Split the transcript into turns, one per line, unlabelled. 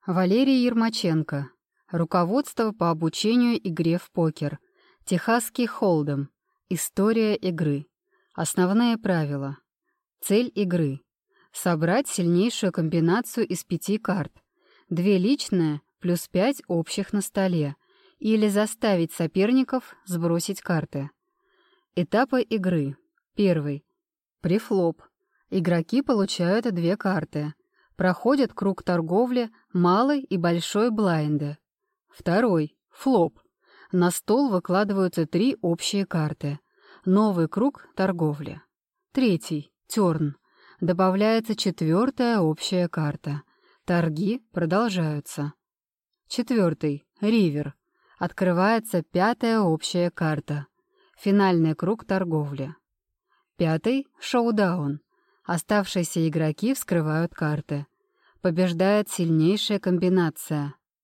Валерий Ермаченко. Руководство по обучению игре в покер. Техасский холдем. История игры. Основные правила. Цель игры. Собрать сильнейшую комбинацию из 5 карт. 2 личные плюс 5 общих на столе. Или заставить соперников сбросить карты. Этапы игры. Первый. Префлоп. Игроки получают 2 карты. Проходят круг торговли малой и большой блайнды. Второй. Флоп. На стол выкладываются 3 общие карты. Новый круг торговли. Третий. Тёрн. Добавляется 4-я общая карта. Торги продолжаются. Четвертый. Ривер. Открывается 5-я общая карта. Финальный круг торговли. Пятый. Шоудаун. Оставшиеся игроки вскрывают карты. Побеждает сильнейшая комбинация.